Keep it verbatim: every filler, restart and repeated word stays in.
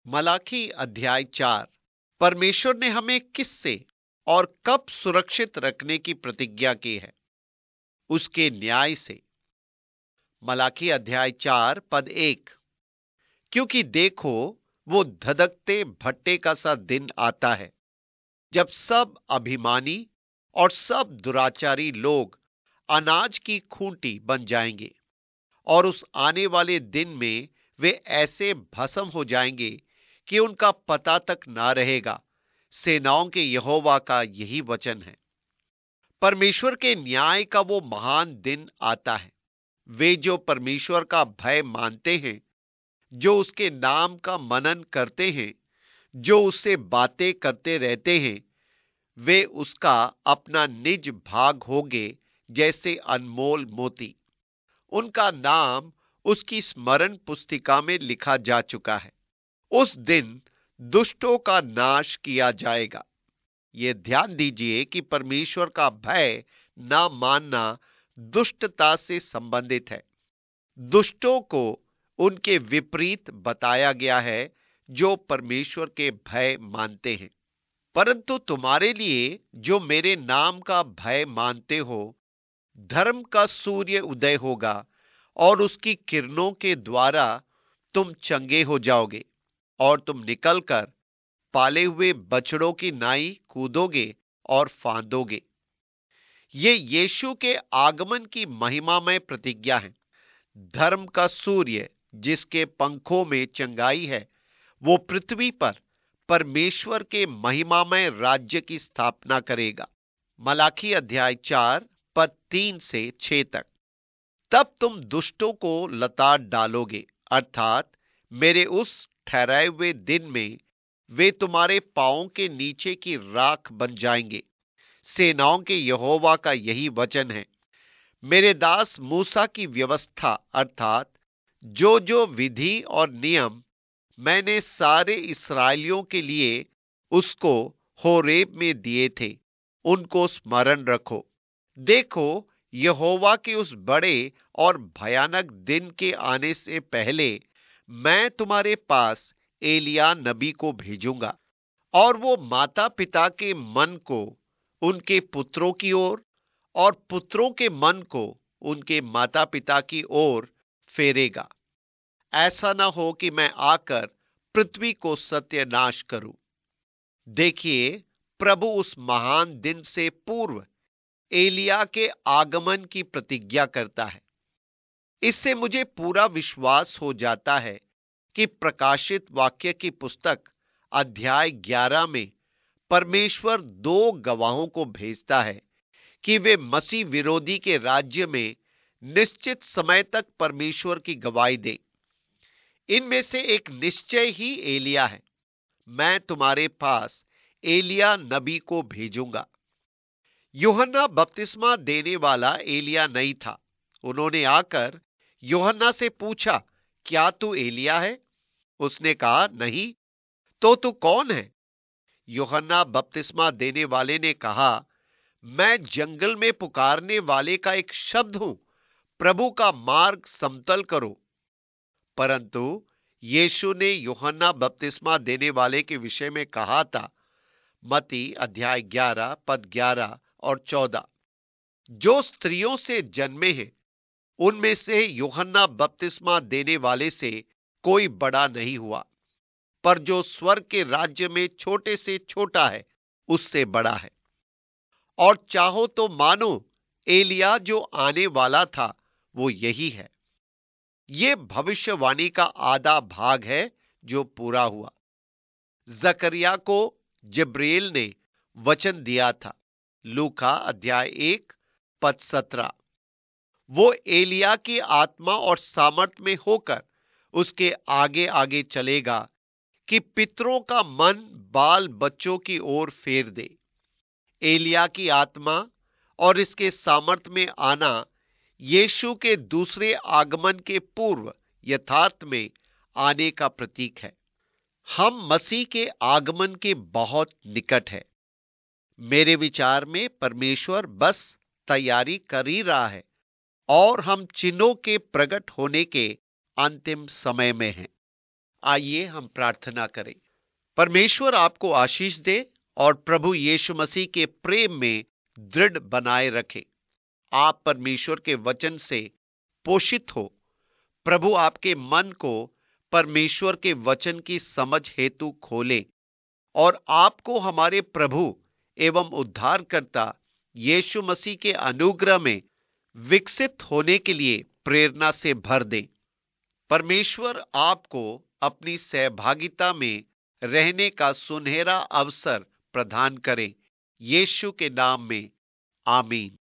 मलाकी अध्याय चार। परमेश्वर ने हमें किससे और कब सुरक्षित रखने की प्रतिज्ञा की है? उसके न्याय से। मलाकी अध्याय चार पद एक। क्योंकि देखो, वो धधकते भट्टे का सा दिन आता है, जब सब अभिमानी और सब दुराचारी लोग अनाज की खूंटी बन जाएंगे। और उस आने वाले दिन में वे ऐसे भस्म हो जाएंगे कि उनका पता तक ना रहेगा। सेनाओं के यहोवा का यही वचन है। परमेश्वर के न्याय का वो महान दिन आता है। वे जो परमेश्वर का भय मानते हैं, जो उसके नाम का मनन करते हैं, जो उससे बातें करते रहते हैं, वे उसका अपना निज भाग होंगे, जैसे अनमोल मोती। उनका नाम उसकी स्मरण पुस्तिका में लिखा जा चुका है। उस दिन दुष्टों का नाश किया जाएगा। ये ध्यान दीजिए कि परमेश्वर का भय ना मानना दुष्टता से संबंधित है। दुष्टों को उनके विपरीत बताया गया है, जो परमेश्वर के भय मानते हैं। परंतु तुम्हारे लिए, जो मेरे नाम का भय मानते हो, धर्म का सूर्य उदय होगा और उसकी किरणों के द्वारा तुम चंगे हो जाओगे। और तुम निकलकर पाले हुए बछड़ों की नाई कूदोगे और फांदोगे। ये यीशु के आगमन की महिमामय प्रतिज्ञा है। धर्म का सूर्य, जिसके पंखों में चंगाई है, वो पृथ्वी पर परमेश्वर के महिमामय राज्य की स्थापना करेगा। मलाकी अध्याय चार पद तीन से छह तक। तब तुम दुष्टों को लताड़ डालोगे, अर्थात मेरे उस ठहराए हुए दिन में वे तुम्हारे पांवों के नीचे की राख बन जाएंगे। सेनाओं के यहोवा का यही वचन है। मेरे दास मूसा की व्यवस्था, अर्थात जो जो विधि और नियम मैंने सारे इस्राएलियों के लिए उसको होरेब में दिए थे, उनको स्मरण रखो। देखो, यहोवा के उस बड़े और भयानक दिन के आने से पहले मैं तुम्हारे पास एलिय्याह नबी को भेजूंगा, और वो माता पिता के मन को उनके पुत्रों की ओर और पुत्रों के मन को उनके माता पिता की ओर फेरेगा। ऐसा ना हो कि मैं आकर पृथ्वी को सत्यानाश करूं। देखिए, प्रभु उस महान दिन से पूर्व एलिय्याह के आगमन की प्रतिज्ञा करता है। इससे मुझे पूरा विश्वास हो जाता है कि प्रकाशित वाक्य की पुस्तक अध्याय ग्यारह में परमेश्वर दो गवाहों को भेजता है कि वे मसीह विरोधी के राज्य में निश्चित समय तक परमेश्वर की गवाही दें। इनमें से एक निश्चय ही एलिय्याह है। मैं तुम्हारे पास एलिय्याह नबी को भेजूंगा। यूहन्ना बपतिस्मा देने वाला एलिय्याह नहीं था। उन्होंने आकर यूहन्ना से पूछा, क्या तू एलिय्याह है? उसने कहा, नहीं। तो तू कौन है? यूहन्ना बपतिस्मा देने वाले ने कहा, मैं जंगल में पुकारने वाले का एक शब्द हूं, प्रभु का मार्ग समतल करो। परंतु यीशु ने यूहन्ना बपतिस्मा देने वाले के विषय में कहा था, मत्ती अध्याय ग्यारह पद ग्यारह और चौदह, जो स्त्रियों से जन्मे हैं उनमें से यूहन्ना बपतिस्मा देने वाले से कोई बड़ा नहीं हुआ, पर जो स्वर्ग के राज्य में छोटे से छोटा है उससे बड़ा है। और चाहो तो मानो एलिय्याह जो आने वाला था वो यही है। ये भविष्यवाणी का आधा भाग है जो पूरा हुआ। जकरिया को जिब्रील ने वचन दिया था। लूका अध्याय एक पद सत्रह। वो एलिय्याह की आत्मा और सामर्थ में होकर उसके आगे आगे चलेगा कि पितरों का मन बाल बच्चों की ओर फेर दे। एलिय्याह की आत्मा और इसके सामर्थ में आना यीशु के दूसरे आगमन के पूर्व यथार्थ में आने का प्रतीक है। हम मसीह के आगमन के बहुत निकट है। मेरे विचार में परमेश्वर बस तैयारी कर ही रहा है और हम चिन्हों के प्रकट होने के अंतिम समय में हैं। आइए हम प्रार्थना करें। परमेश्वर आपको आशीष दे और प्रभु यीशु मसीह के प्रेम में दृढ़ बनाए रखे। आप परमेश्वर के वचन से पोषित हो। प्रभु आपके मन को परमेश्वर के वचन की समझ हेतु खोले और आपको हमारे प्रभु एवं उद्धारकर्ता यीशु मसीह के अनुग्रह में विकसित होने के लिए प्रेरणा से भर दे। परमेश्वर आपको अपनी सहभागिता में रहने का सुनहरा अवसर प्रदान करे। यीशु के नाम में आमीन।